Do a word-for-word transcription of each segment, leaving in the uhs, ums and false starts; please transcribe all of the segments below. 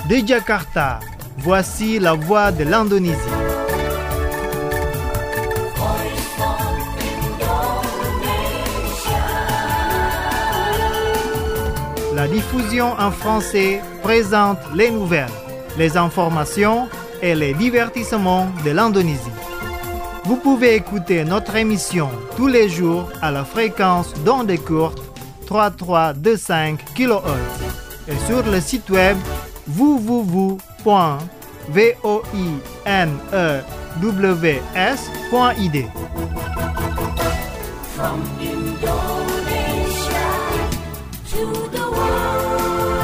De Jakarta, voici la voix de l'Indonésie. La diffusion en français présente les nouvelles, les informations et les divertissements de l'Indonésie. Vous pouvez écouter notre émission tous les jours à la fréquence d'onde courte trois mille trois cent vingt-cinq kilohertz et sur le site web w w w point voinews point i d. From Indonesia to the world.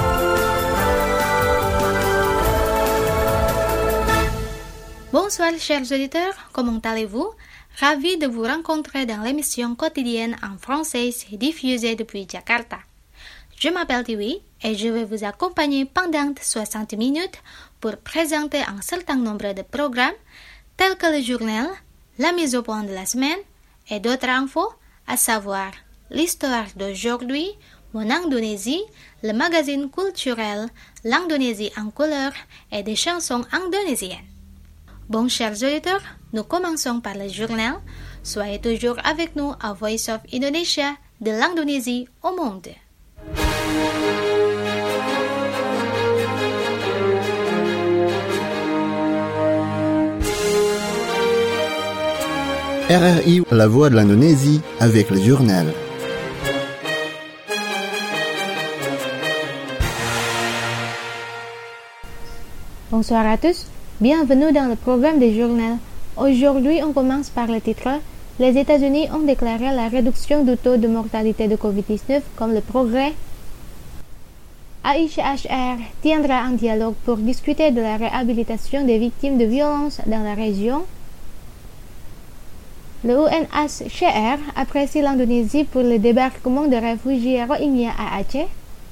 Bonsoir chers auditeurs, comment allez-vous? Ravi de vous rencontrer dans l'émission quotidienne en français diffusée depuis Jakarta. Je m'appelle Tiwi et je vais vous accompagner pendant soixante minutes pour présenter un certain nombre de programmes tels que le journal, la mise au point de la semaine et d'autres infos, à savoir l'histoire d'aujourd'hui, mon Indonésie, le magazine culturel, l'Indonésie en couleur et des chansons indonésiennes. Bon, chers auditeurs, nous commençons par le journal. Soyez toujours avec nous à Voice of Indonesia, de l'Indonésie au monde. R R I, la voix de l'Indonésie, avec le journal. Bonsoir à tous, bienvenue dans le programme du journal. Aujourd'hui, on commence par le titre. Les États-Unis ont déclaré la réduction du taux de mortalité de covid dix-neuf comme le progrès. A I C H R tiendra un dialogue pour discuter de la réhabilitation des victimes de violences dans la région. Le U N H C R apprécie l'Indonésie pour le débarquement de réfugiés Rohingya à Aceh.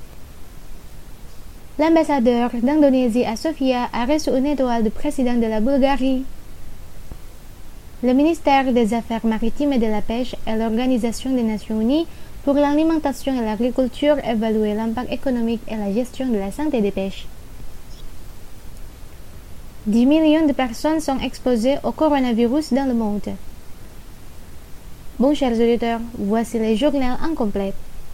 L'ambassadeur d'Indonésie à Sofia a reçu une étoile de président de la Bulgarie. Le ministère des Affaires maritimes et de la Pêche et l'Organisation des Nations Unies pour l'alimentation et l'agriculture évaluent l'impact économique et la gestion de la santé des pêches. dix millions de personnes sont exposées au coronavirus dans le monde. Bon, chers auditeurs, voici le journal en complet.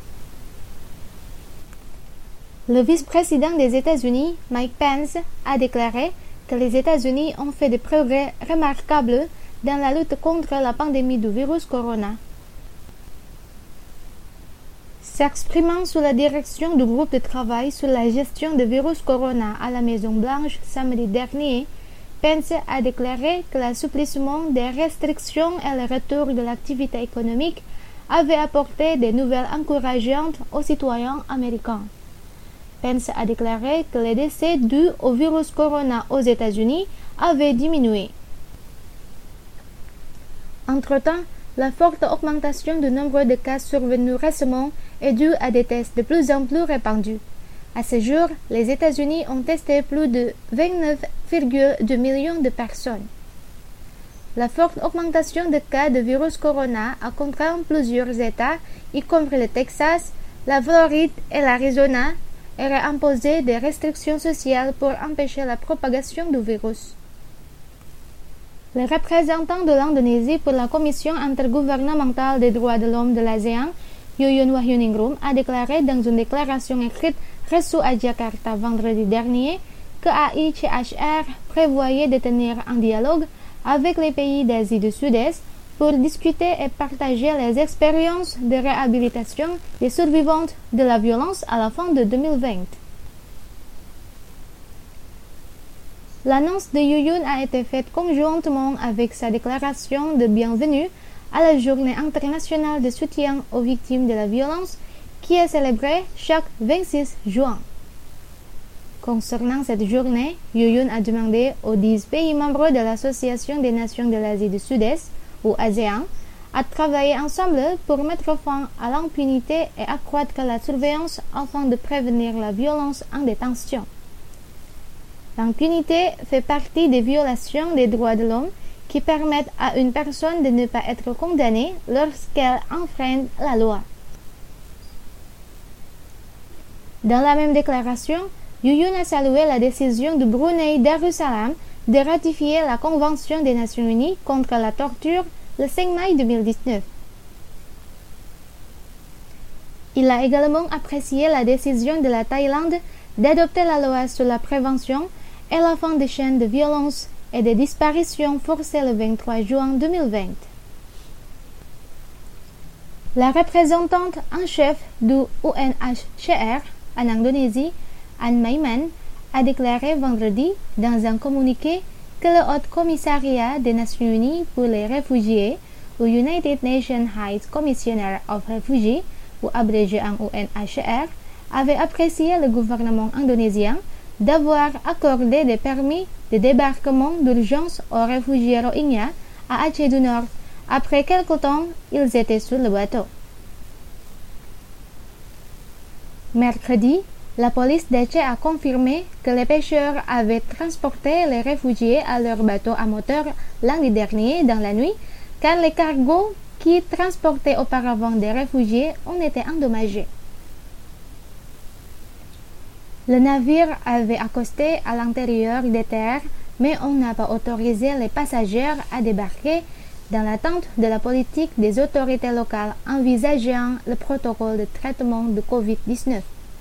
Le vice-président des États-Unis, Mike Pence, a déclaré que les États-Unis ont fait des progrès remarquables dans la lutte contre la pandémie du virus corona. S'exprimant sous la direction du groupe de travail sur la gestion du virus corona à la Maison-Blanche samedi dernier, Pence a déclaré que l'assouplissement des restrictions et le retour de l'activité économique avaient apporté des nouvelles encourageantes aux citoyens américains. Pence a déclaré que les décès dus au virus corona aux États-Unis avaient diminué. Entre-temps, la forte augmentation du nombre de cas survenus récemment est due à des tests de plus en plus répandus. À ce jour, les États-Unis ont testé plus de vingt-neuf virgule deux millions de personnes. La forte augmentation de cas de virus corona a contraint plusieurs États, y compris le Texas, la Floride et l'Arizona, et a imposé des restrictions sociales pour empêcher la propagation du virus. Le représentant de l'Indonésie pour la Commission intergouvernementale des droits de l'homme de l'ASEAN, Yuyun Wahyuningrum, a déclaré dans une déclaration écrite reçue à Jakarta vendredi dernier que A I C H R prévoyait de tenir un dialogue avec les pays d'Asie du Sud-Est pour discuter et partager les expériences de réhabilitation des survivantes de la violence à la fin de deux mille vingt. L'annonce de Yuyun a été faite conjointement avec sa déclaration de bienvenue à la Journée internationale de soutien aux victimes de la violence qui est célébrée chaque vingt-six juin. Concernant cette journée, Yuyun a demandé aux dix pays membres de l'Association des Nations de l'Asie du Sud-Est, ou ASEAN, à travailler ensemble pour mettre fin à l'impunité et accroître la surveillance afin de prévenir la violence en détention. L'impunité fait partie des violations des droits de l'homme qui permettent à une personne de ne pas être condamnée lorsqu'elle enfreint la loi. Dans la même déclaration, Yuyun a salué la décision de Brunei Darussalam de ratifier la Convention des Nations Unies contre la torture le cinq mai deux mille dix-neuf. Il a également apprécié la décision de la Thaïlande d'adopter la loi sur la prévention et la fin des chaînes de violence et de disparitions forcées le vingt-trois juin deux mille vingt. La représentante en chef du U N H C R en Indonésie, Anne Maiman, a déclaré vendredi dans un communiqué que le Haut Commissariat des Nations Unies pour les réfugiés, ou United Nations High Commissioner of Refugees, ou abrégé en U N H C R, avait apprécié le gouvernement indonésien d'avoir accordé des permis de débarquement d'urgence aux réfugiés Rohingya à Aceh du Nord. Après quelque temps, ils étaient sur le bateau. Mercredi, la police d'Aceh a confirmé que les pêcheurs avaient transporté les réfugiés à leur bateau à moteur lundi dernier dans la nuit, car les cargos qui transportaient auparavant des réfugiés ont été endommagés. Le navire avait accosté à l'intérieur des terres, mais on n'a pas autorisé les passagers à débarquer dans l'attente de la politique des autorités locales envisageant le protocole de traitement de covid dix-neuf.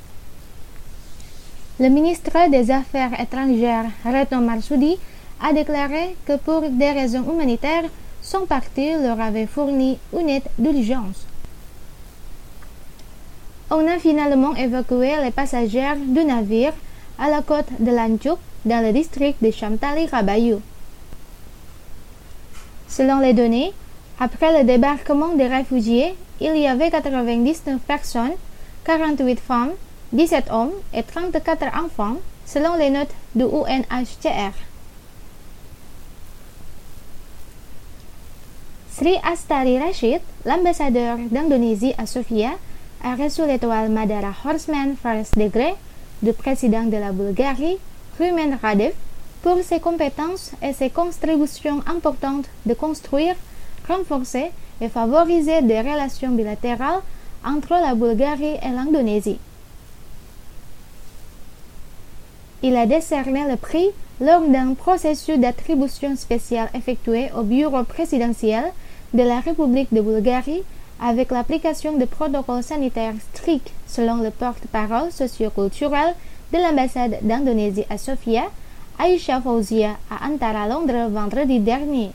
Le ministre des Affaires étrangères, Retno Marsudi, a déclaré que pour des raisons humanitaires, son parti leur avait fourni une aide d'urgence. On a finalement évacué les passagers du navire à la côte de Lanchuk, dans le district de Chamtali Rabayu. Selon les données, après le débarquement des réfugiés, il y avait quatre-vingt-dix-neuf personnes, quarante-huit femmes, dix-sept hommes et trente-quatre enfants, selon les notes du U N H C R. Sri Astari Rashid, l'ambassadeur d'Indonésie à Sofia, a reçu l'étoile Madara Horseman First Degree du président de la Bulgarie, Rumen Radev, pour ses compétences et ses contributions importantes de construire, renforcer et favoriser des relations bilatérales entre la Bulgarie et l'Indonésie. Il a décerné le prix lors d'un processus d'attribution spéciale effectué au bureau présidentiel de la République de Bulgarie avec l'application de protocoles sanitaires stricts selon le porte-parole socioculturel de l'ambassade d'Indonésie à Sofia, Aisha Fauzia, à Antara Londres vendredi dernier.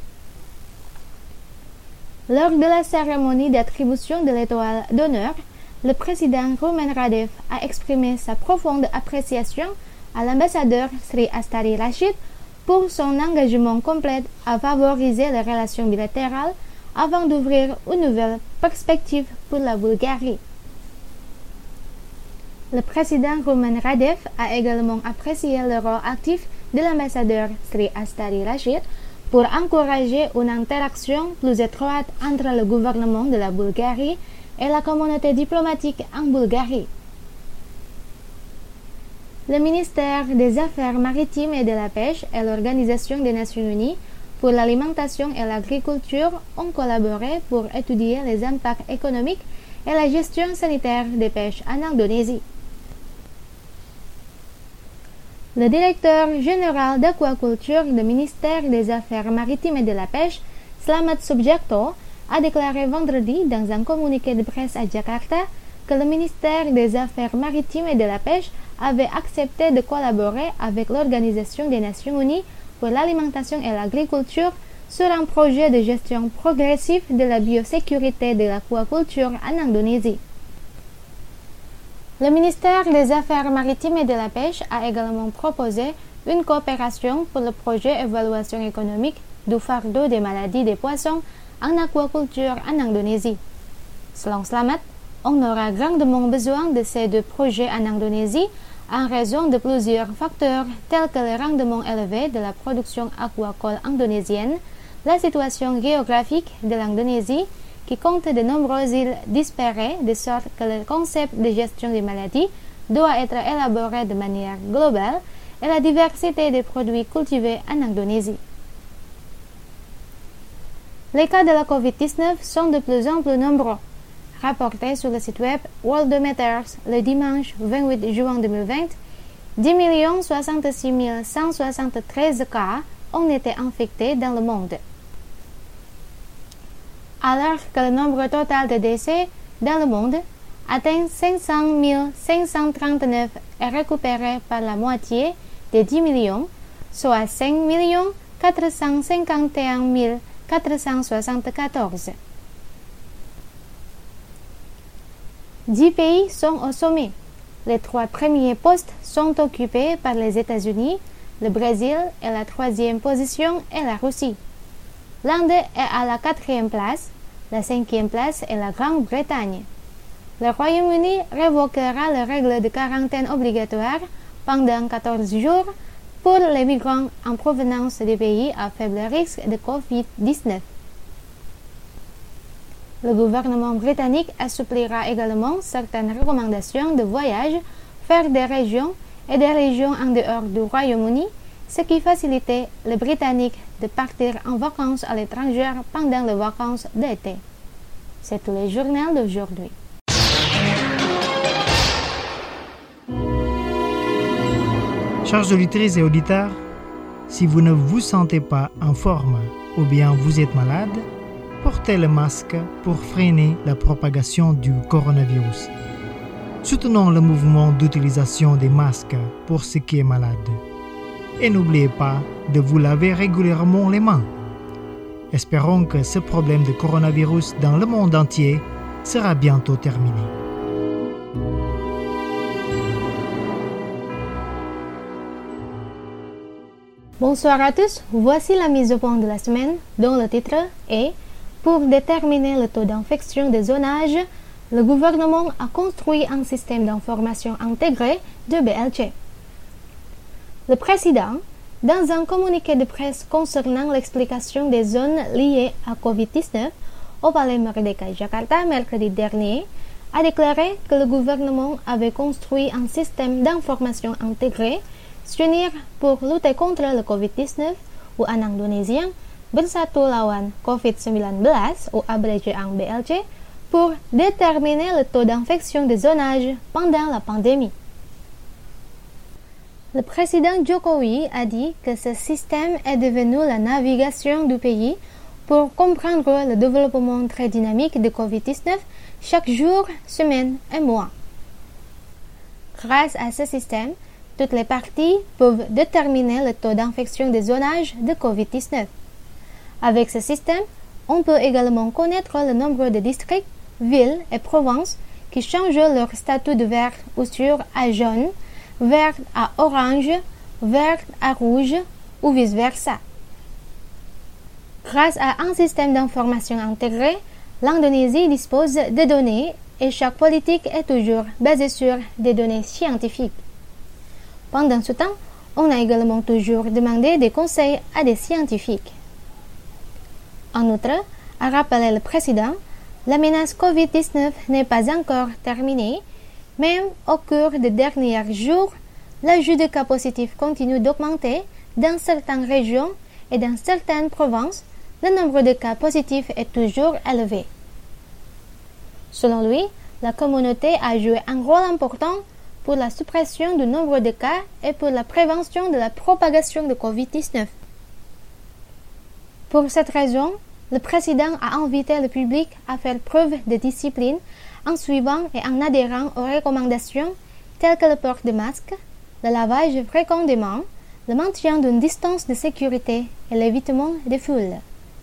Lors de la cérémonie d'attribution de l'étoile d'honneur, le président Rumen Radev a exprimé sa profonde appréciation à l'ambassadeur Sri Astari Rashid pour son engagement complet à favoriser les relations bilatérales avant d'ouvrir une nouvelle perspective pour la Bulgarie. Le président Rumen Radev a également apprécié le rôle actif de l'ambassadeur Sri Astari Rashid pour encourager une interaction plus étroite entre le gouvernement de la Bulgarie et la communauté diplomatique en Bulgarie. Le ministère des Affaires maritimes et de la Pêche et l'Organisation des Nations Unies pour l'alimentation et l'agriculture ont collaboré pour étudier les impacts économiques et la gestion sanitaire des pêches en Indonésie. Le directeur général d'aquaculture du ministère des Affaires maritimes et de la Pêche, Slamet Subjekto, a déclaré vendredi dans un communiqué de presse à Jakarta que le ministère des Affaires maritimes et de la Pêche avait accepté de collaborer avec l'Organisation des Nations Unies pour l'alimentation et l'agriculture sur un projet de gestion progressive de la biosécurité de l'aquaculture en Indonésie. Le ministère des Affaires maritimes et de la Pêche a également proposé une coopération pour le projet évaluation économique du fardeau des maladies des poissons en aquaculture en Indonésie. Selon Slamet, on aura grandement besoin de ces deux projets en Indonésie en raison de plusieurs facteurs tels que le rendement élevé de la production aquacole indonésienne, la situation géographique de l'Indonésie qui compte de nombreuses îles disparées de sorte que le concept de gestion des maladies doit être élaboré de manière globale et la diversité des produits cultivés en Indonésie. Les cas de la covid dix-neuf sont de plus en plus nombreux. Rapporté sur le site web Worldometers le dimanche vingt-huit juin deux mille vingt, dix millions soixante-six mille cent soixante-treize cas ont été infectés dans le monde. Alors que le nombre total de décès dans le monde atteint cinq cent mille cinq cent trente-neuf et récupéré par la moitié des dix millions, soit cinq millions quatre cent cinquante et un mille quatre cent soixante-quatorze. Dix pays sont au sommet. Les trois premiers postes sont occupés par les États-Unis, le Brésil et la troisième position est la Russie. L'Inde est à la quatrième place, la cinquième place est la Grande-Bretagne. Le Royaume-Uni révoquera les règles de quarantaine obligatoire pendant quatorze jours pour les migrants en provenance des pays à faible risque de covid dix-neuf. Le gouvernement britannique assouplira également certaines recommandations de voyage vers des régions et des régions en dehors du Royaume-Uni, ce qui facilitait les Britanniques de partir en vacances à l'étranger pendant les vacances d'été. C'est tout le journal d'aujourd'hui. Chers auditrices et auditeurs, si vous ne vous sentez pas en forme ou bien vous êtes malade, portez le masque pour freiner la propagation du coronavirus. Soutenons le mouvement d'utilisation des masques pour ceux qui sont malades. Et n'oubliez pas de vous laver régulièrement les mains. Espérons que ce problème de coronavirus dans le monde entier sera bientôt terminé. Bonsoir à tous, voici la mise au point de la semaine dont le titre est « Pour déterminer le taux d'infection des zonages, le gouvernement a construit un système d'information intégré de B L G ». Le président, dans un communiqué de presse concernant l'explication des zones liées à covid dix-neuf au Palais Merdeka Jakarta mercredi dernier, a déclaré que le gouvernement avait construit un système d'information intégré s'unir pour lutter contre le covid dix-neuf ou en indonésien Bersatu Lawan covid sembilan belas ou abrégé en B L G pour déterminer le taux d'infection des zonages pendant la pandémie. Le président Jokowi a dit que ce système est devenu la navigation du pays pour comprendre le développement très dynamique de covid dix-neuf chaque jour, semaine et mois. Grâce à ce système, toutes les parties peuvent déterminer le taux d'infection des zonages de covid dix-neuf. Avec ce système, on peut également connaître le nombre de districts, villes et provinces qui changent leur statut de vert ou sur à jaune, vert à orange, vert à rouge ou vice-versa. Grâce à un système d'information intégré, l'Indonésie dispose de données et chaque politique est toujours basée sur des données scientifiques. Pendant ce temps, on a également toujours demandé des conseils à des scientifiques. En outre, a rappelé le président, la menace covid dix-neuf n'est pas encore terminée. Même au cours des derniers jours, l'ajout de cas positifs continue d'augmenter dans certaines régions et dans certaines provinces. Le nombre de cas positifs est toujours élevé. Selon lui, la communauté a joué un rôle important pour la suppression du nombre de cas et pour la prévention de la propagation de covid dix-neuf. Pour cette raison, le président a invité le public à faire preuve de discipline en suivant et en adhérant aux recommandations telles que le port de masque, le lavage fréquent des mains, le maintien d'une distance de sécurité et l'évitement des foules.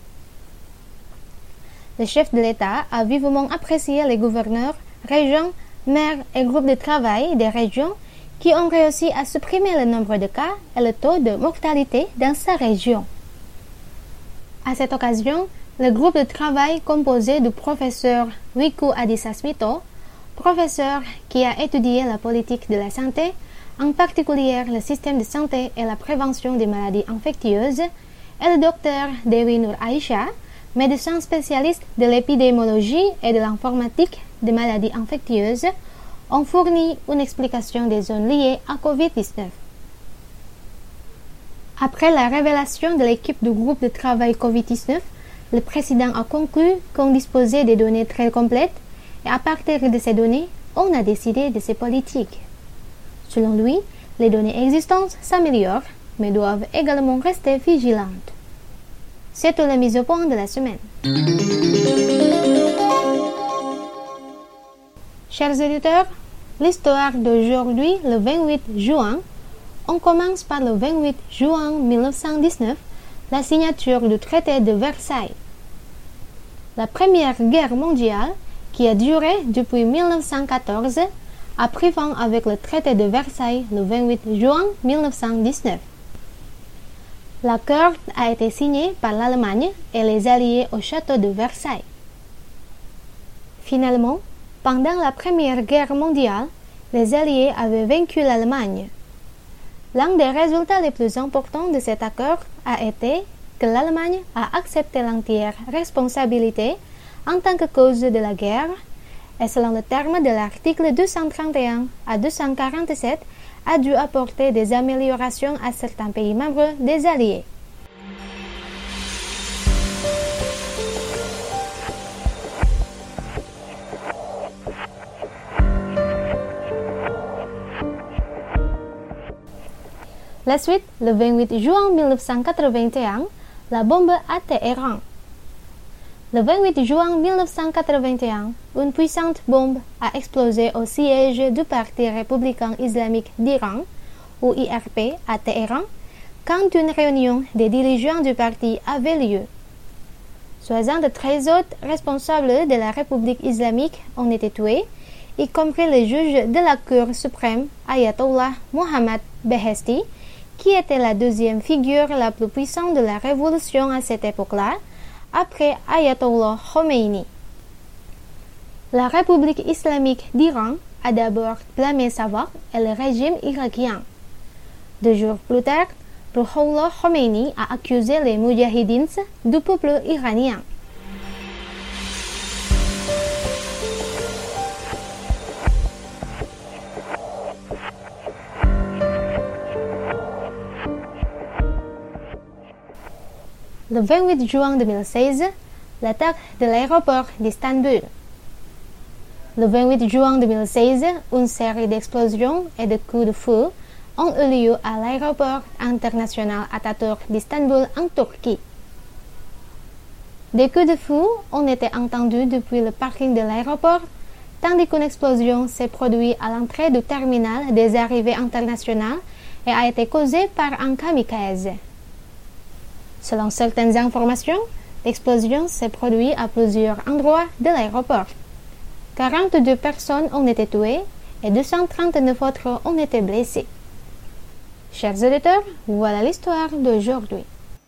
Le chef de l'État a vivement apprécié les gouverneurs, régions, maires et groupes de travail des régions qui ont réussi à supprimer le nombre de cas et le taux de mortalité dans sa région. À cette occasion, le groupe de travail composé du professeur Wiku Adhisa Smito, professeur qui a étudié la politique de la santé, en particulier le système de santé et la prévention des maladies infectieuses, et le docteur Dewi Nur Aisyah, médecin spécialiste de l'épidémiologie et de l'informatique des maladies infectieuses, ont fourni une explication des zones liées à covid dix-neuf. Après la révélation de l'équipe du groupe de travail covid dix-neuf, le président a conclu qu'on disposait des données très complètes et à partir de ces données, on a décidé de ces politiques. Selon lui, Les données existantes s'améliorent, mais doivent également rester vigilantes. C'est tout la mise au point de la semaine. Chers auditeurs, l'histoire d'aujourd'hui, le vingt-huit juin, on commence par le vingt-huit juin mille neuf cent dix-neuf, la signature du traité de Versailles. La Première Guerre mondiale, qui a duré depuis mille neuf cent quatorze, a pris fin avec le traité de Versailles le vingt-huit juin mille neuf cent dix-neuf. L'accord a été signé par l'Allemagne et les Alliés au château de Versailles. Finalement, pendant la Première Guerre mondiale, les Alliés avaient vaincu l'Allemagne. L'un des résultats les plus importants de cet accord a été que l'Allemagne a accepté l'entière responsabilité en tant que cause de la guerre, et selon le terme de l'article deux cent trente et un à deux cent quarante-sept, a dû apporter des améliorations à certains pays membres des Alliés. La suite, le vingt-huit juin mille neuf cent quatre-vingt-un, la bombe à Téhéran. Le vingt-huit juin mille neuf cent quatre-vingt-un, une puissante bombe a explosé au siège du Parti républicain islamique d'Iran, ou I R P, à Téhéran, quand une réunion des dirigeants du parti avait lieu. soixante-treize autres responsables de la République islamique ont été tués, y compris le juge de la Cour suprême, Ayatollah Mohammad Beheshti, qui était la deuxième figure la plus puissante de la révolution à cette époque-là, après Ayatollah Khomeini. La République islamique d'Iran a d'abord blâmé sa voix et le régime irakien. Deux jours plus tard, Ruhollah Khomeini a accusé les Moudjahidines du peuple iranien. Le vingt-huit juin deux mille seize, l'attaque de l'aéroport d'Istanbul. Le vingt-huit juin deux mille seize, une série d'explosions et de coups de feu ont eu lieu à l'aéroport international Atatürk d'Istanbul en Turquie. Des coups de feu ont été entendus depuis le parking de l'aéroport, tandis qu'une explosion s'est produite à l'entrée du terminal des arrivées internationales et a été causée par un kamikaze. Selon certaines informations, l'explosion s'est produite à plusieurs endroits de l'aéroport. quarante-deux personnes ont été tuées et deux cent trente-neuf autres ont été blessées. Chers auditeurs, voilà l'histoire d'aujourd'hui.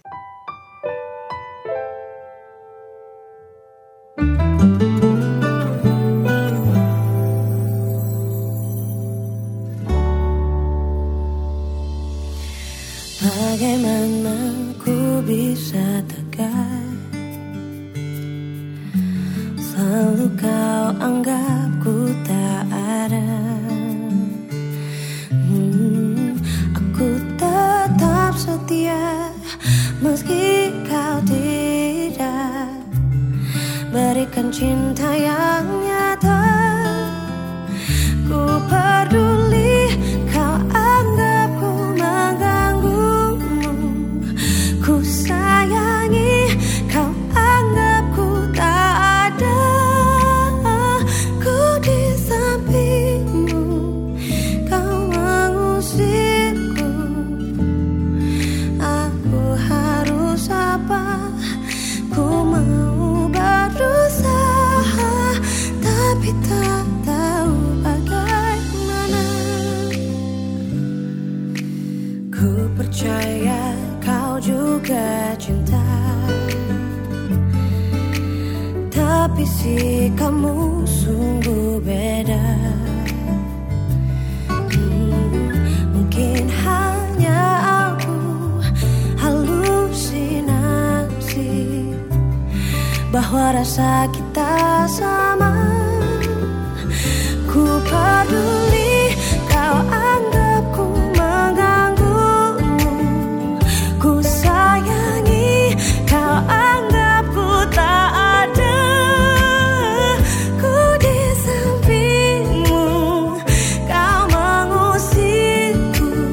Bagaimana ku bisa tegar, selalu kau anggap ku tak ada. hmm, Aku tetap setia meski kau tidak berikan cinta yang nyata. Ku peduli kau anggap ku mengganggumu, ku sayangi kau anggap ku tak ada. Ku di sampingmu, kau mengusirku. Aku harus apa? Ku mau berusaha, tapi tak tahu bagaimana. Ku percaya kau juga cinta, tapi sikapmu sungguh beda. hmm, Mungkin hanya aku halusinasi bahwa rasa kita sama. Ku peduli kau anggap ku mengganggumu, ku sayangi kau anggap ku tak ada. Ku di sampingmu, kau mengusirku.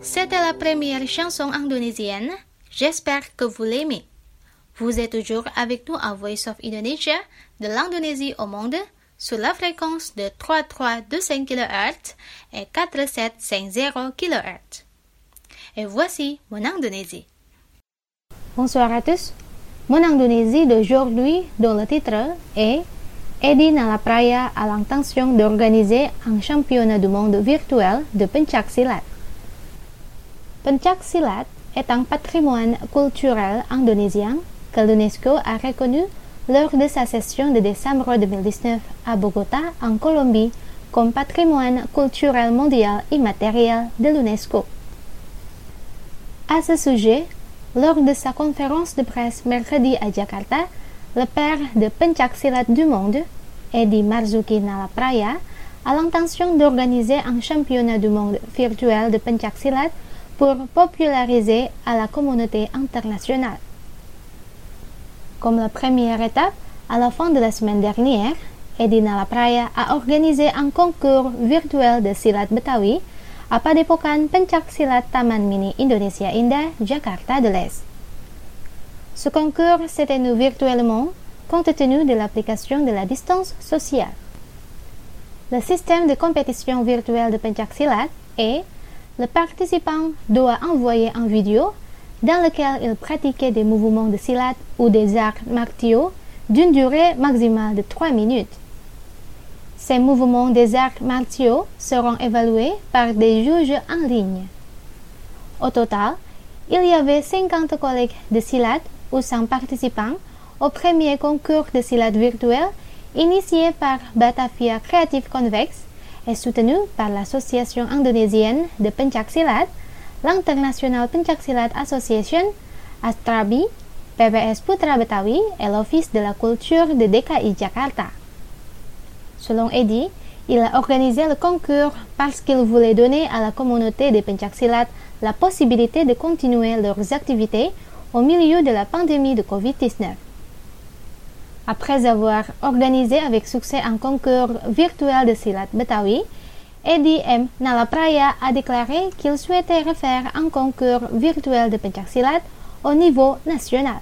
C'était la première chanson indonésienne. J'espère que vous l'aimez. Vous êtes toujours avec nous à Voice of Indonesia, de l'Indonésie au monde, sur la fréquence de trois mille trois cent vingt-cinq kilohertz et quatre mille sept cent cinquante kilohertz. Et voici mon Indonésie. Bonsoir à tous. Mon Indonésie d'aujourd'hui, dont le titre est Edi Nalapraya a l'intention d'organiser un championnat du monde virtuel de pencaksilat. Pencaksilat est un patrimoine culturel indonésien que l'UNESCO a reconnu lors de sa session de décembre deux mille dix-neuf à Bogota, en Colombie, comme patrimoine culturel mondial immatériel de l'UNESCO. À ce sujet, lors de sa conférence de presse mercredi à Jakarta, le père de pencaksilat du monde, Edi Marzuki Nalapraya, a l'intention d'organiser un championnat du monde virtuel de pencaksilat pour populariser à la communauté internationale. Comme la première étape, à la fin de la semaine dernière, Edi Nalapraya a organisé un concours virtuel de silat Betawi à Padepokan Pencaksilat Taman Mini Indonesia Indah, Jakarta de l'Est. Ce concours s'est tenu virtuellement compte tenu de l'application de la distance sociale. Le système de compétition virtuelle de pencaksilat est le participant doit envoyer une vidéo dans laquelle il pratiquait des mouvements de silat ou des arts martiaux d'une durée maximale de trois minutes. Ces mouvements des arts martiaux seront évalués par des juges en ligne. Au total, il y avait cinquante collègues de silat ou cent participants au premier concours de silat virtuel initié par Batavia Creative Convex et soutenu par l'Association indonésienne de pencaksilat, l'International Pencaksilat Association, Astrabi, P P S Putra Betawi et l'Office de la Culture de D K I Jakarta. Selon Edi, il a organisé le concours parce qu'il voulait donner à la communauté des pencaksilat la possibilité de continuer leurs activités au milieu de la pandémie de covid dix-neuf. Après avoir organisé avec succès un concours virtuel de silat Betawi, Edi M. Nalapraya a déclaré qu'il souhaitait refaire un concours virtuel de pencaksilat au niveau national.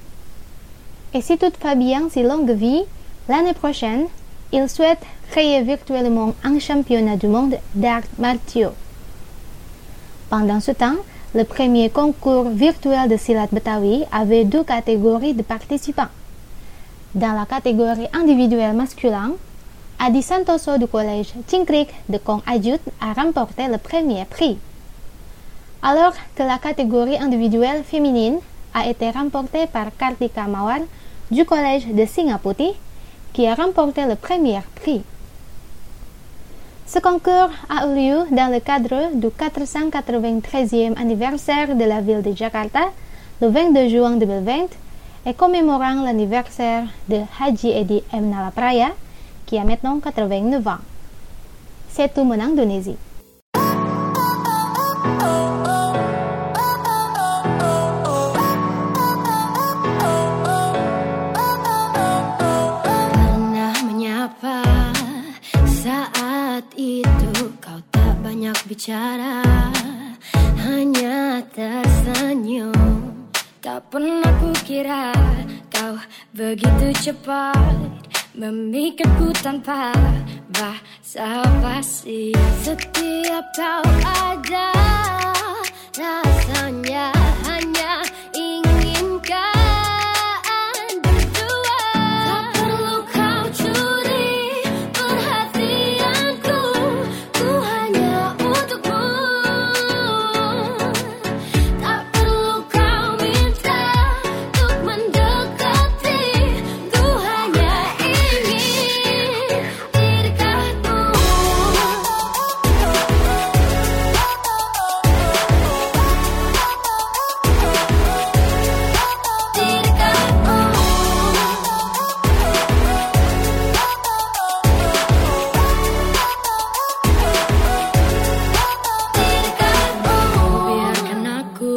Et si tout va bien si longue vie, l'année prochaine, il souhaite créer virtuellement un championnat du monde d'arts martiaux. Pendant ce temps, le premier concours virtuel de silat Betawi avait deux catégories de participants. Dans la catégorie individuelle masculin, Adi Santoso du collège Cingkrik de Kong Ajut a remporté le premier prix, alors que la catégorie individuelle féminine a été remportée par Kartika Mawar du collège de Singaputi, qui a remporté le premier prix. Ce concours a eu lieu dans le cadre du quatre cent quatre-vingt-treizième anniversaire de la ville de Jakarta, le vingt-deux juin deux mille vingt, et commémorant l'anniversaire de Haji Edi M. Nalapraya, qui a maintenant quatre-vingt-neuf ans. C'est tout mon Indonésie. Pernah menyapa saat itu kau tak banyak bicara, hanya tersenyum. Tak pernah kukira kau begitu cepat memikatku tanpa basa-basi. Setiap kau ada, rasanya hanya inginkan berdua. Tak perlu kau curi perhatianku, ku hanya untukmu. Tak perlu kau minta untuk mendekati, ku hanya ingin di dekatmu. Di dekatmu. Biarkan aku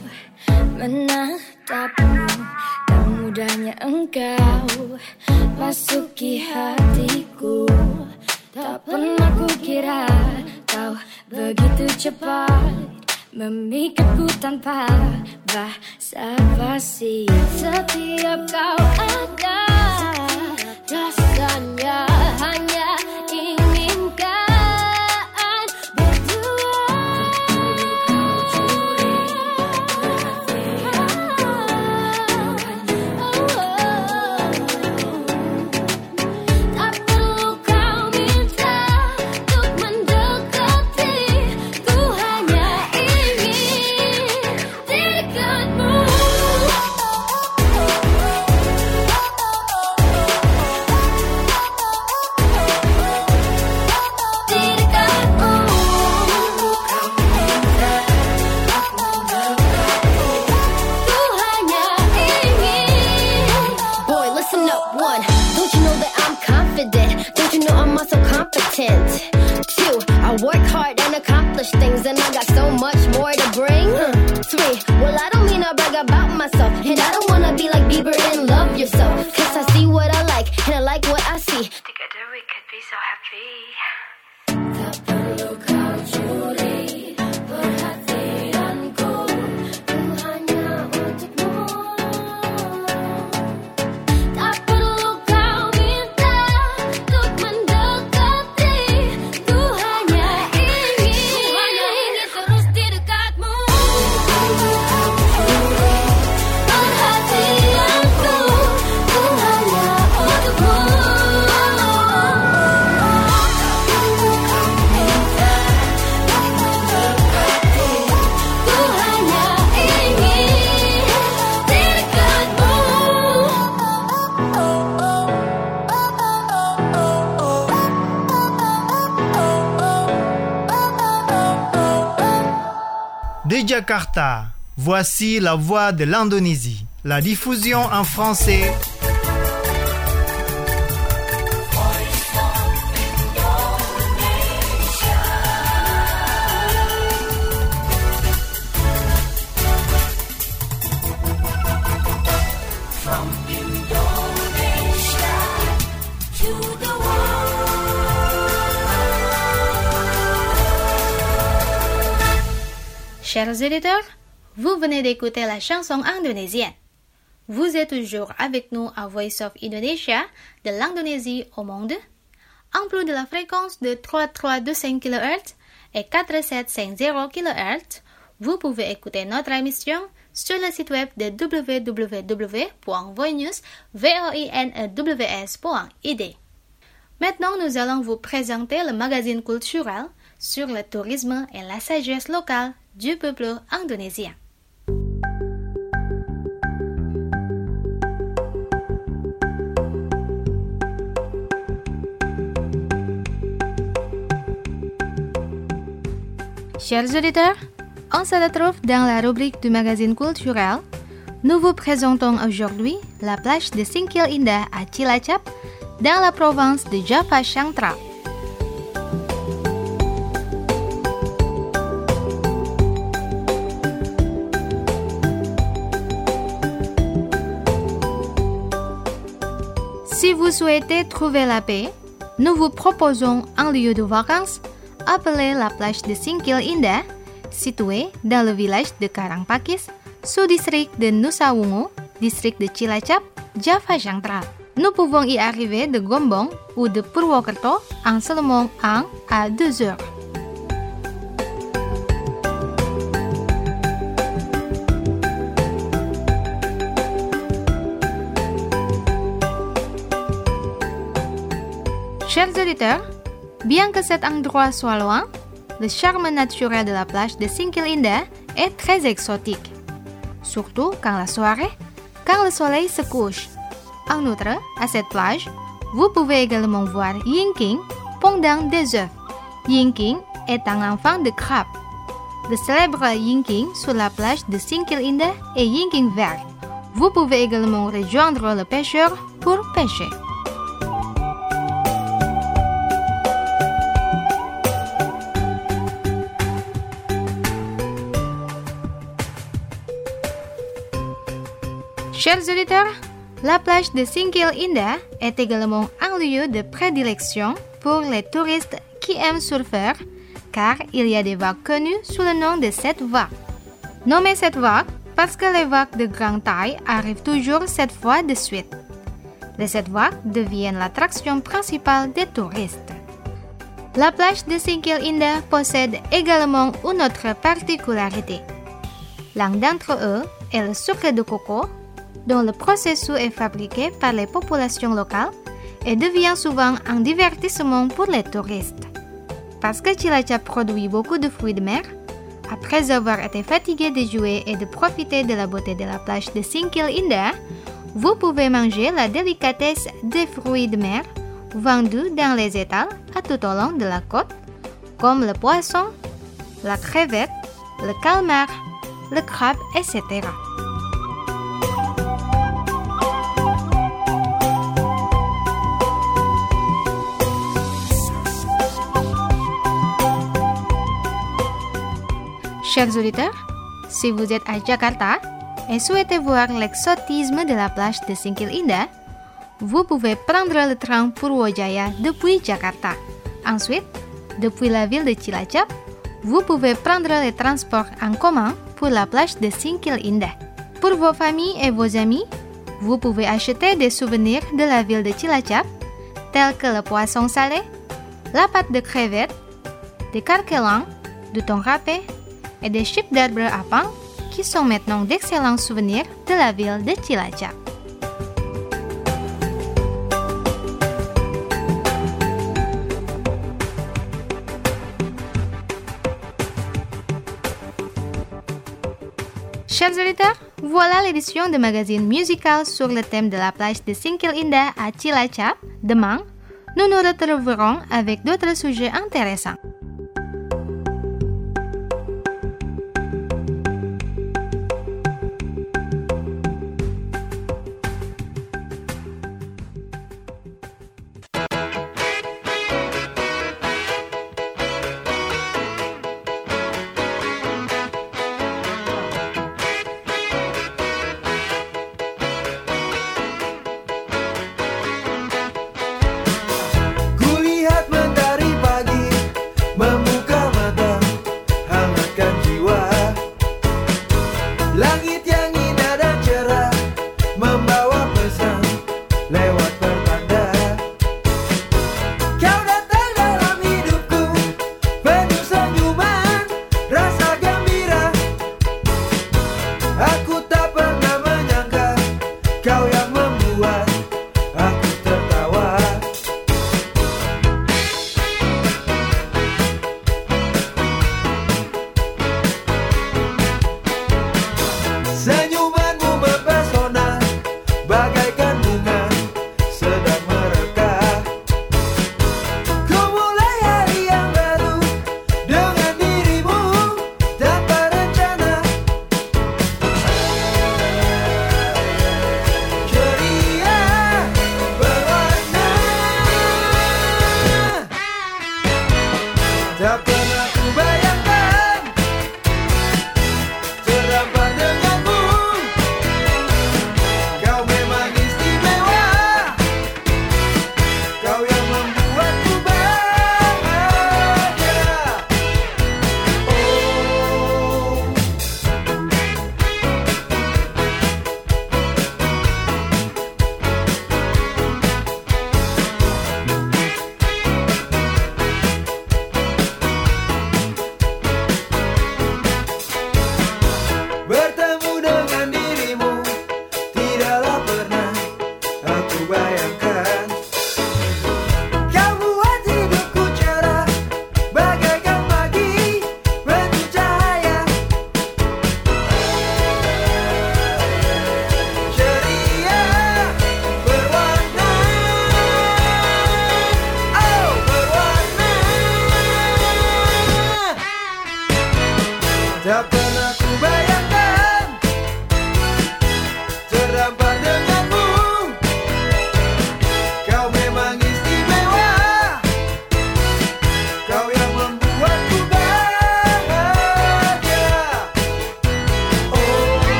menatapmu, tak mudahnya engkau masuki hatiku. Tak pernah kukira kau begitu cepat Memikatku tanpa basa-basi. Setiap kau ada, rasanya hanya inginkan berdua. Tak perlu kau minta untuk mendekati, ku hanya ingin dekatmu. Two, I work hard and accomplish things, and I got so much more to bring. Uh, three, well, I don't mean to brag about myself, and I don't wanna be like Bieber and love yourself. Cause I see what I like, and I like what I see. Together we could be so happy. Tak perlu kau curi perhatianku, ku hanya untukmu. Tak perlu kau minta untuk mendekati, ku hanya ingin terus di dekatmu. Perhatianku, ku hanya untukmu. Ku hanya ingin di dekatmu. De Jakarta, voici la voix de l'Indonésie. La diffusion en français. Chers auditeurs, vous venez d'écouter la chanson indonésienne. Vous êtes toujours avec nous à Voice of Indonesia, de l'Indonésie au monde. En plus de la fréquence de trois mille trois cent vingt-cinq kilohertz et quatre mille sept cent cinquante kilohertz, vous pouvez écouter notre émission sur le site web de w w w point voinews point i d. Maintenant, nous allons vous présenter le magazine culturel sur le tourisme et la sagesse locale du peuple indonésien. Chers auditeurs, on se retrouve dans la rubrique du magazine culturel. Nous vous présentons aujourd'hui la plage de Singkil Indah à Cilacap, dans la province de Java Central. Si vous souhaitez trouver la paix, nous vous proposons un lieu de vacances appelé la plage de Singkil Indah, situé dans le village de Karangpakis, sous-district de Nusa Wungu, district de Cilacap, Java Central. Nous pouvons y arriver de Gombong ou de Purwokerto en seulement un à deux heures. Chers auditeurs, bien que cet endroit soit loin, le charme naturel de la plage de Singkil Indah est très exotique, surtout quand la soirée, quand le soleil se couche. En outre, à cette plage, vous pouvez également voir Yingking pondant des œufs. Yingking est un enfant de crabe. Le célèbre Yingking sur la plage de Singkil Indah est Yingking vert. Vous pouvez également rejoindre le pêcheur pour pêcher. Chers auditeurs, la plage de Singkil Indah est également un lieu de prédilection pour les touristes qui aiment surfer, car il y a des vagues connues sous le nom de sept vagues. Nommez cette vague parce que les vagues de grande taille arrivent toujours sept fois de suite. Les sept vagues deviennent l'attraction principale des touristes. La plage de Singkil Indah possède également une autre particularité. L'un d'entre eux est le sucre de coco, dont le processus est fabriqué par les populations locales et devient souvent un divertissement pour les touristes. Parce que Cilacap produit beaucoup de fruits de mer, après avoir été fatigué de jouer et de profiter de la beauté de la plage de Singkil Indah, vous pouvez manger la délicatesse des fruits de mer vendus dans les étals à tout au long de la côte, comme le poisson, la crevette, le calmar, le crabe, et cetera. Chers auditeurs, si vous êtes à Jakarta et souhaitez voir l'exotisme de la plage de Singkil Indah, vous pouvez prendre le train Purwojaya depuis Jakarta. Ensuite, depuis la ville de Cilacap, vous pouvez prendre les transports en commun pour la plage de Singkil Indah. Pour vos familles et vos amis, vous pouvez acheter des souvenirs de la ville de Cilacap, tels que le poisson salé, la pâte de crevette, des carquelans, du thon râpé et des chips d'arbres à pain qui sont maintenant d'excellents souvenirs de la ville de Cilacap. Chers auditeurs, voilà l'édition de magazine musical sur le thème de la plage de Singkil Indah à Cilacap. Demain, nous nous retrouverons avec d'autres sujets intéressants.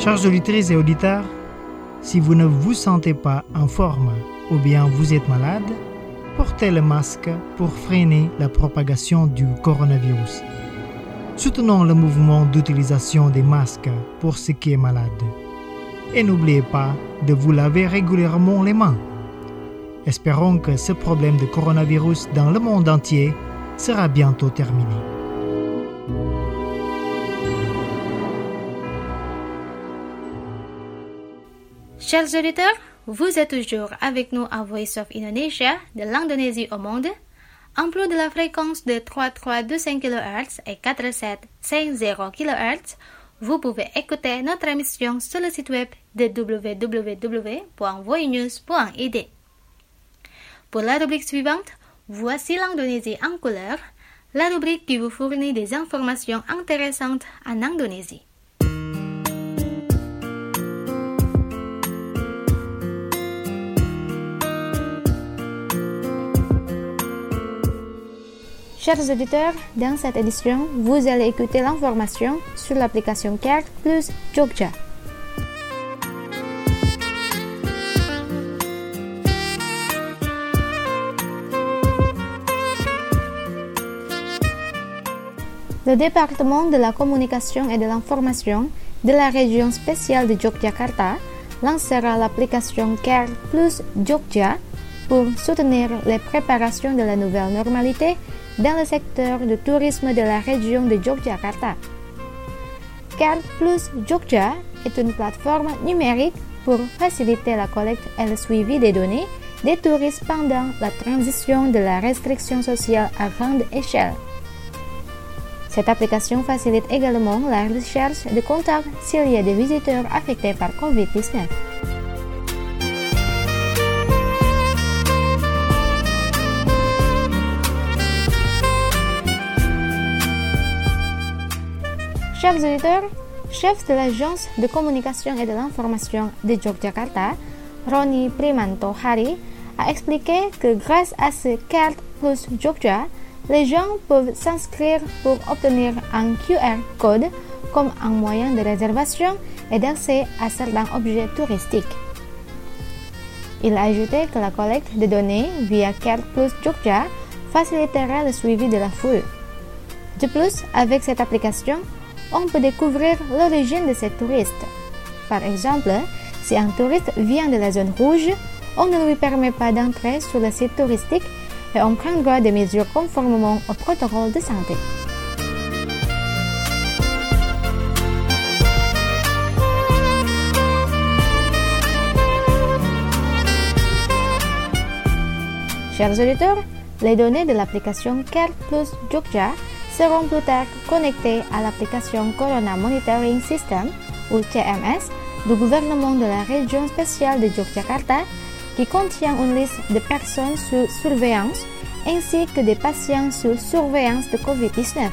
Chers auditrices et auditeurs, si vous ne vous sentez pas en forme ou bien vous êtes malade, portez le masque pour freiner la propagation du coronavirus. Soutenons le mouvement d'utilisation des masques pour ceux qui sont malades. Et n'oubliez pas de vous laver régulièrement les mains. Espérons que ce problème de coronavirus dans le monde entier sera bientôt terminé. Chers auditeurs, vous êtes toujours avec nous à Voice of Indonesia de l'Indonésie au monde, en plus de la fréquence de trois mille trois cent vingt-cinq kilohertz et quatre mille sept cent cinquante kilohertz. Vous pouvez écouter notre émission sur le site web de w w w point voinews point i d. Pour la rubrique suivante, voici l'Indonésie en couleur, la rubrique qui vous fournit des informations intéressantes en Indonésie. Chers auditeurs, dans cette édition, vous allez écouter l'information sur l'application Care plus Jogja. Le département de la communication et de l'information de la région spéciale de Yogyakarta lancera l'application Care plus Jogja pour soutenir les préparations de la nouvelle normalité dans le secteur du tourisme de la région de Yogyakarta. Care plus Jogja est une plateforme numérique pour faciliter la collecte et le suivi des données des touristes pendant la transition de la restriction sociale à grande échelle. Cette application facilite également la recherche de contacts s'il y a des visiteurs affectés par covid dix-neuf. Chers auditeurs, chef de l'agence de communication et de l'information de Yogyakarta, Roni Primanto Hari, a expliqué que grâce à ce Care plus Jogja, les gens peuvent s'inscrire pour obtenir un Q R code comme un moyen de réservation et d'accès à certains objets touristiques. Il a ajouté que la collecte de données via Care plus Jogja facilitera le suivi de la foule. De plus, avec cette application, on peut découvrir l'origine de ces touristes. Par exemple, si un touriste vient de la zone rouge, on ne lui permet pas d'entrer sur le site touristique et on prendra des mesures conformément au protocole de santé. Chers auditeurs, les données de l'application Care plus Jogja seront plus tard connectés à l'application Corona Monitoring System, ou C M S, du gouvernement de la région spéciale de Yogyakarta, qui contient une liste de personnes sous surveillance ainsi que des patients sous surveillance de covid dix-neuf.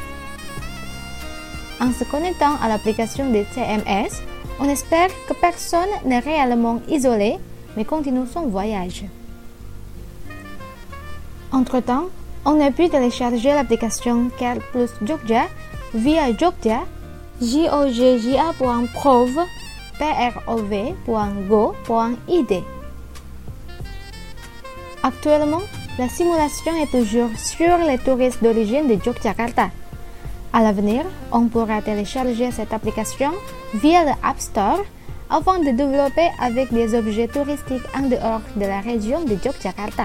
En se connectant à l'application de C M S, on espère que personne n'est réellement isolé, mais continue son voyage. Entre-temps, on a pu télécharger l'application Care plus Jogja via Jogja, j o g j a point prov, p r o v point go point i d. Actuellement, la simulation est toujours sur les touristes d'origine de Yogyakarta. À l'avenir, on pourra télécharger cette application via le App Store avant de développer avec des objets touristiques en dehors de la région de Yogyakarta.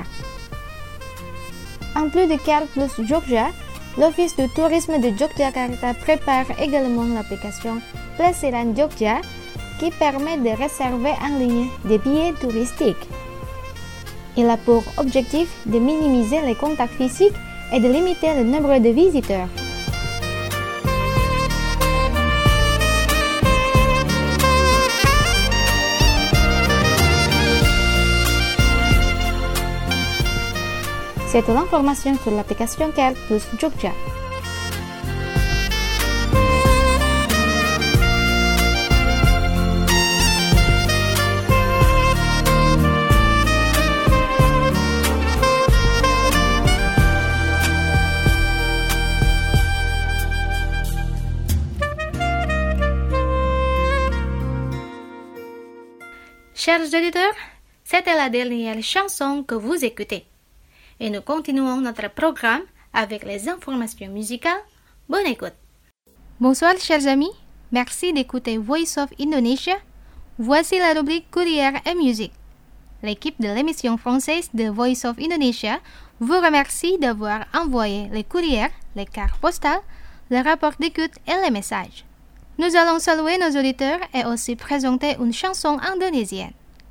En plus de Care plus Jogja, l'Office du tourisme de Yogyakarta prépare également l'application Plesiran Jogja qui permet de réserver en ligne des billets touristiques. Il a pour objectif de minimiser les contacts physiques et de limiter le nombre de visiteurs. C'est l'information sur l'application Care plus Jogja. Chers auditeurs, c'était la dernière chanson que vous écoutez. Et nous continuons notre programme avec les informations musicales. Bonne écoute. Bonsoir chers amis, merci d'écouter Voice of Indonesia. Voici la rubrique Courrier et musique. L'équipe de l'émission française de Voice of Indonesia vous remercie d'avoir envoyé les courriers, les cartes postales, les rapports d'écoute et les messages. Nous allons saluer nos auditeurs et aussi présenter une chanson indonésienne.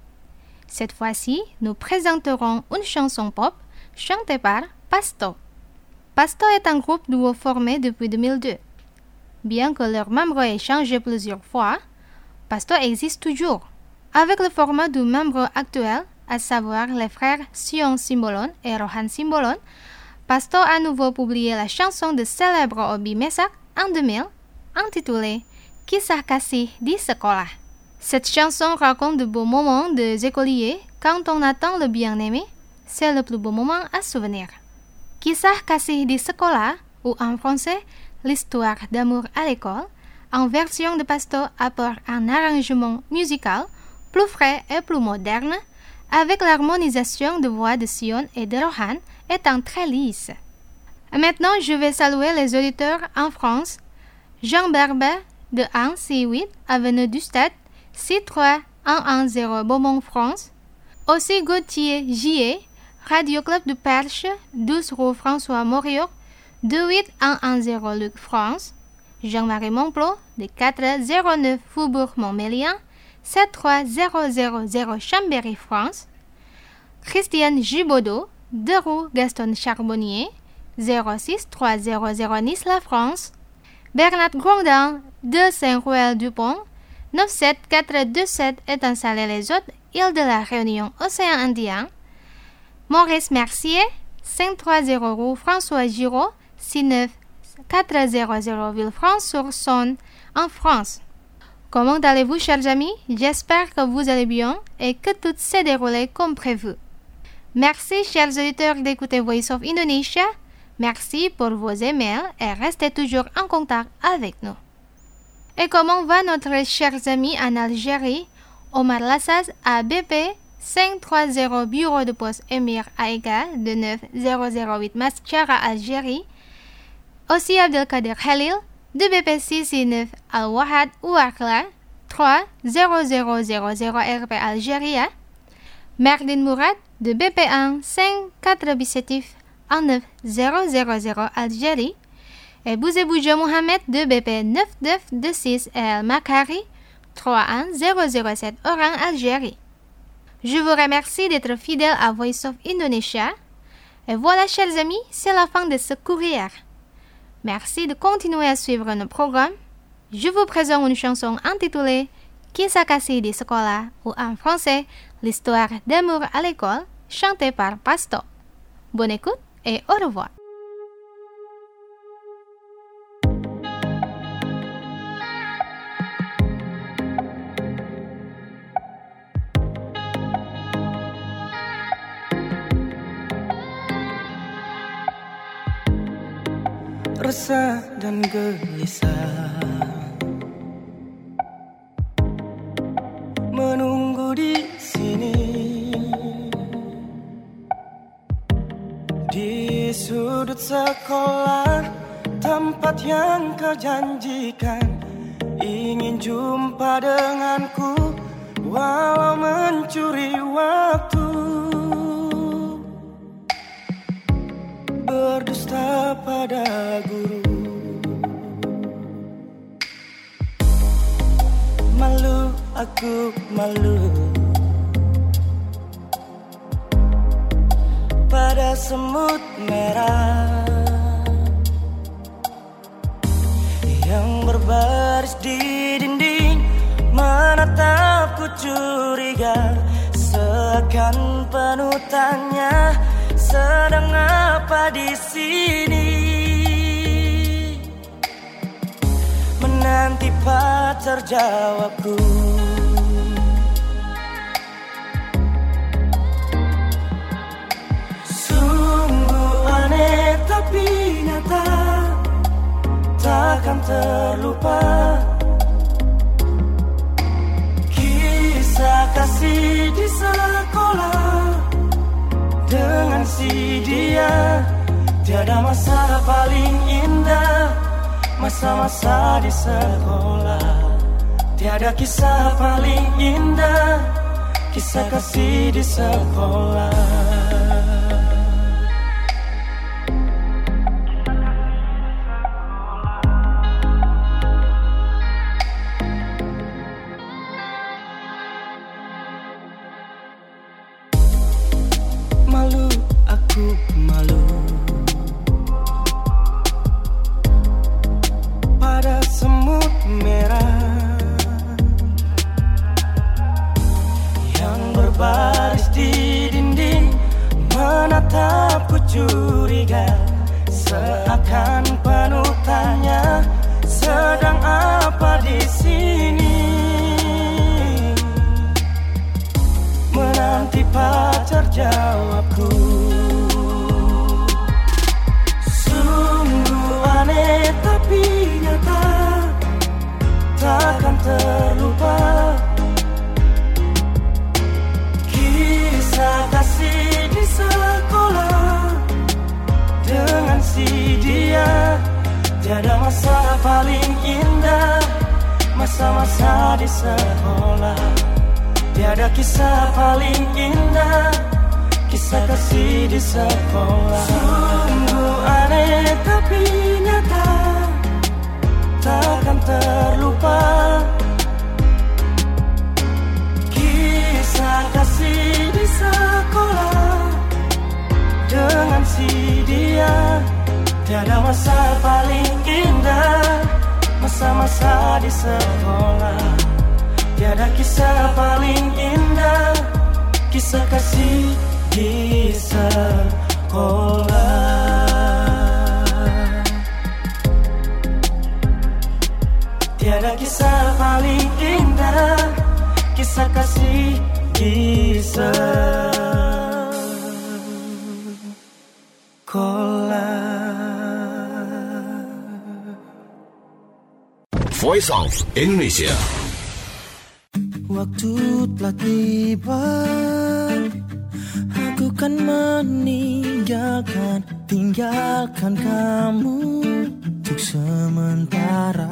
Cette fois-ci, nous présenterons une chanson pop chantée par Pasto. Pasto est un groupe duo formé depuis deux mille deux. Bien que leurs membres aient changé plusieurs fois, Pasto existe toujours, avec le format du membre actuel, à savoir les frères Sion Simbolon et Rohan Simbolon. Pasto a à nouveau publié la chanson de célèbre Obi Mesak en deux mille, intitulée Kisah Kasih di Sekolah. Cette chanson raconte de beaux moments des écoliers quand on attend le bien-aimé. C'est le plus beau moment à souvenir. Kisah Kasih di Sekolah, ou en français, l'histoire d'amour à l'école, en version de Pasto apporte un arrangement musical plus frais et plus moderne, avec l'harmonisation de voix de Sion et de Rohan étant très lisse. Maintenant, je vais saluer les auditeurs en France. Jean Berber de un six huit avenue du Stade, six trois un un zéro Beaumont, France. Aussi Gauthier J. Radio Club de Perche, douze rue François Moriot, deux huit un un zéro Luc, France. Jean-Marie Monplot de quatre zéro neuf Faubourg Montmélian, sept trois zéro zéro zéro Chambéry, France. Christiane Gibaudot, deux rue Gaston Charbonnier, zéro six trois zéro zéro Nice, la France. Bernard Grondin, de Saint-Roël-du-Pont, neuf sept quatre deux sept Étincelles les autres, île de la Réunion, Océan Indien. Maurice Mercier, cinq trois zéro rue François Giraud, six neuf quatre zéro zéro Villefranche-sur-Saône, en France. Comment allez-vous, chers amis? J'espère que vous allez bien et que tout s'est déroulé comme prévu. Merci, chers auditeurs, d'écouter Voice of Indonesia. Merci pour vos emails et restez toujours en contact avec nous. Et comment va notre cher ami en Algérie, Omar Lassaz à B P cinq trois zéro Bureau de Poste Émir Aïga de neuf zéro zéro huit Mascara, Algérie. Aussi Abdelkader Khalil de B P six six neuf Al-Wahad Ouakla trois zéro zéro zéro zéro R P Algérie. Merdine Mourad de B P un cinq quatre Bissétif en neuf zéro zéro zéro Algérie. Et Bouzebouja Mohamed de B P neuf neuf deux six El Makari trois un zéro zéro sept Oran, Algérie. Je vous remercie d'être fidèles à Voice of Indonesia. Et voilà, chers amis, c'est la fin de ce courrier. Merci de continuer à suivre nos programmes. Je vous présente une chanson intitulée Kisah Kasih di Sekolah, ou en français, l'histoire d'amour à l'école, chantée par Pasto. Bonne écoute et au revoir. Resah dan gelisah menunggu di sini, di sudut sekolah, tempat yang kau janjikan ingin jumpa denganku, walau mencuri waktu, berdusta pada guru. Malu, aku malu pada semut merah yang berbaris di dinding, menatapku curiga, seakan penuh tanya, sedang apa di sini? Menanti pacar jawabku. Sungguh aneh tapi nyata, takkan terlupa kisah kasih sekolah dengan si dia. Tiada masa paling indah, masa-masa di sekolah. Tiada kisah paling indah, kisah kasih di sekolah. Malu, aku malu pada semut merah yang berbaris di dinding, menatapku curiga, seakan penuh tanya, sedang apa di sini? Menanti pacar jawabku. Sungguh aneh tapi nyata, takkan terlupa kisah kasih di sekolah dengan si dia. Tiada masa paling indah, masa-masa di sekolah. Tiada kisah paling indah, kisah kasih di sekolah. Sungguh aneh tapi nyata, takkan terlupa kisah kasih di sekolah dengan si dia. Tiada masa paling indah, masa-masa di sekolah. Tiada kisah paling indah, kisah kasih di sekolah. Tiada kisah paling indah, kisah kasih di sekolah. Voice of Indonesia. Waktu telah tiba, aku kan meninggalkan, tinggalkan kamu untuk sementara.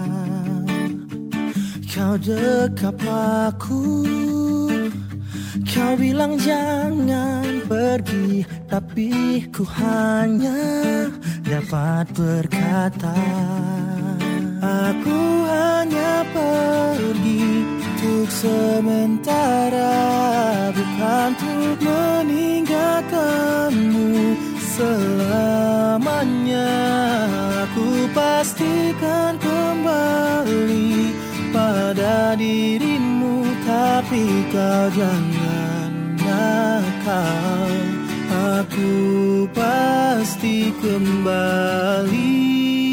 Kau dekap aku, kau bilang jangan pergi, tapi ku hanya dapat berkata, aku hanya pergi untuk sementara, bukan untuk meninggalkanmu selamanya. Aku pastikan kembali pada dirimu, tapi kau jangan nakal. Aku pasti kembali.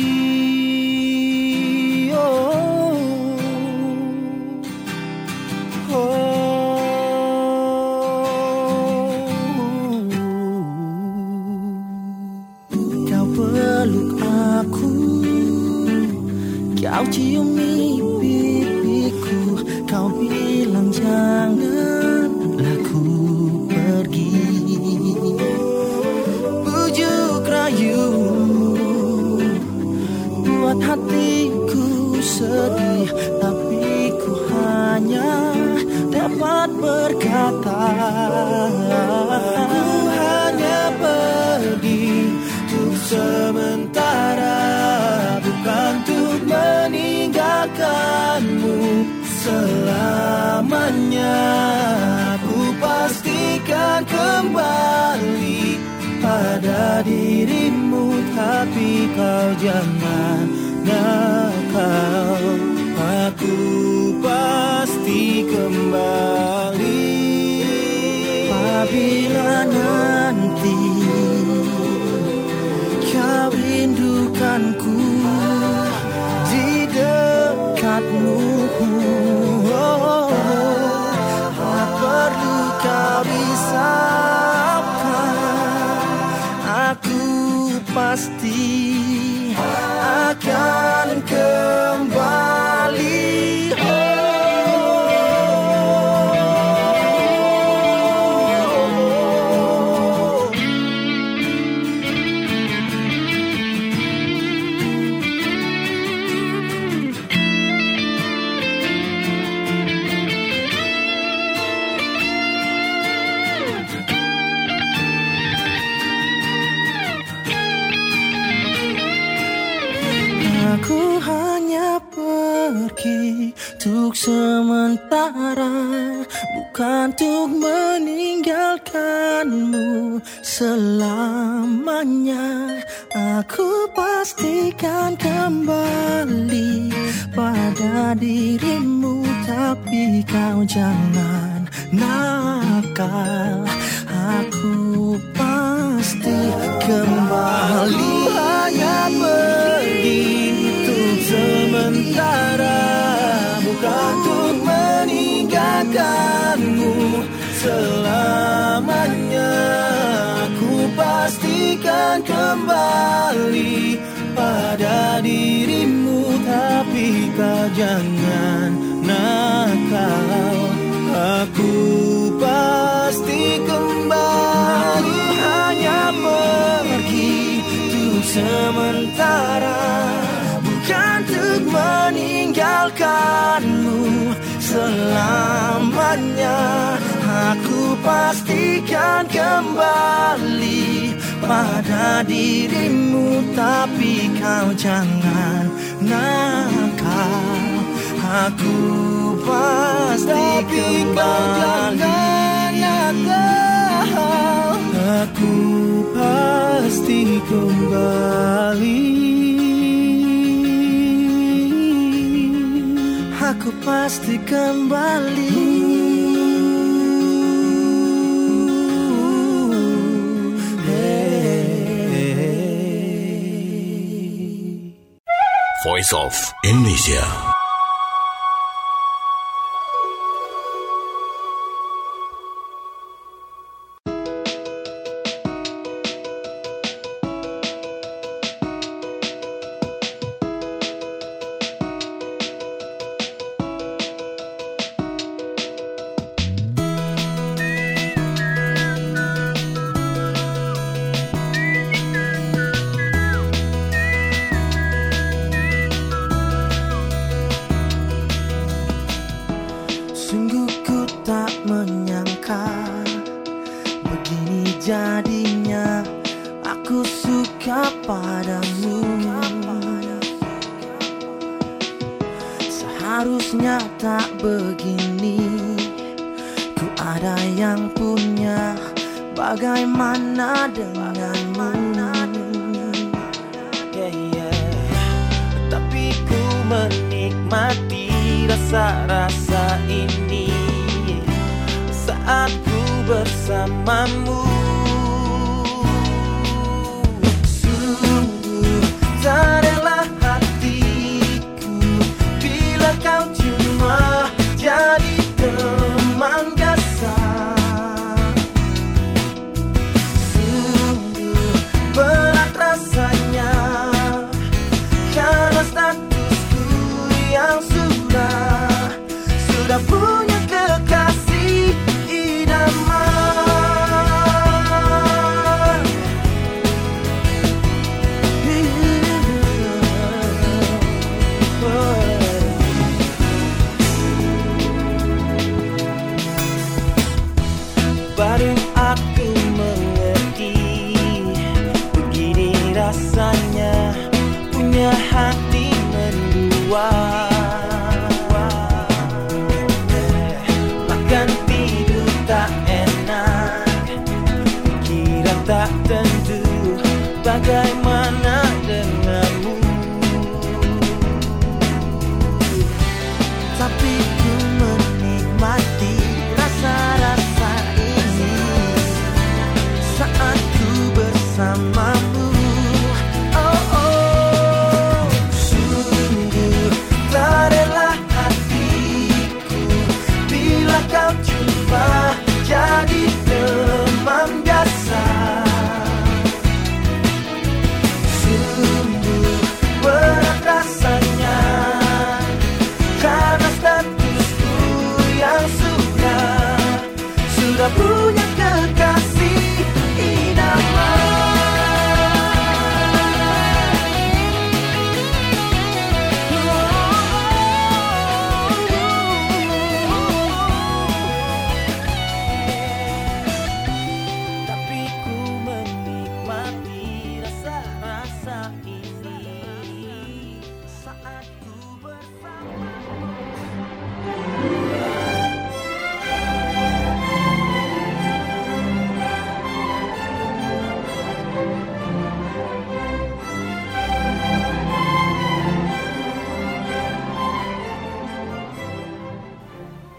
Kau ciumi pipiku, kau bilang janganlah ku pergi. Bujuk rayu buat hatiku sedih, tapi ku hanya dapat berkata, aku hanya pergi untuk sementara, bukan untuk meninggalkanmu selamanya. Aku pastikan kembali pada dirimu, tapi kau jangan nakal. Aku pasti kembali apabila nanti kau rindukanku di dekatmu. Oh, tak perlu kau risaukan, aku pasti akan kembali. Oh, Aku hanya pergi untuk sementara, bukan untuk meninggalkanmu selamanya. Aku pastikan kembali pada dirimu, tapi kau jangan nakal. Aku pasti kembali. Hanya pergi untuk sementara, bukan untuk meninggalkanmu selamanya. Aku pastikan kembali pada dirimu, tapi kau jangan nakal. Aku pasti kembali. Hanya pergi untuk sementara, bukan untuk meninggalkanmu selamanya. Aku pastikan kembali pada dirimu, tapi kau jangan nakal. Aku pasti kembali. Aku pasti kembali. Aku pasti kembali. Voice of Indonesia. Jadinya aku suka padamu. Seharusnya tak begini. Ku ada yang punya, bagaimana denganmu? Yeah, yeah. Tapi ku menikmati rasa-rasa ini saat ku bersamamu. Tak rela hatiku bila kau cuma jadi teman kasar. Sungguh berat rasanya karena statusku yang sudah Sudah punya kekasih idaman.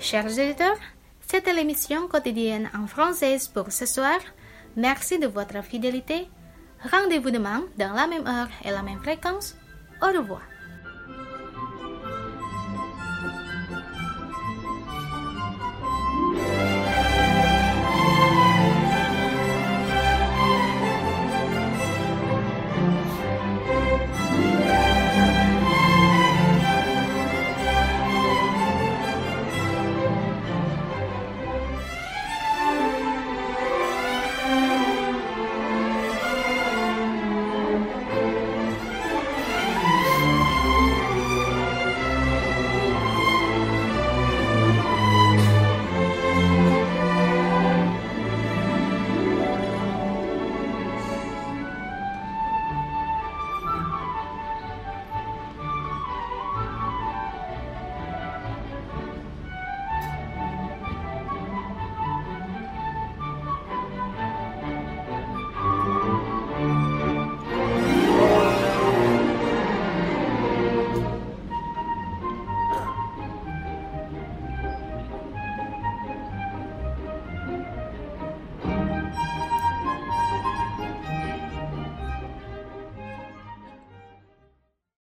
Chers auditeurs, c'était l'émission quotidienne en français pour ce soir. Merci de votre fidélité. Rendez-vous demain dans la même heure et la même fréquence. Au revoir.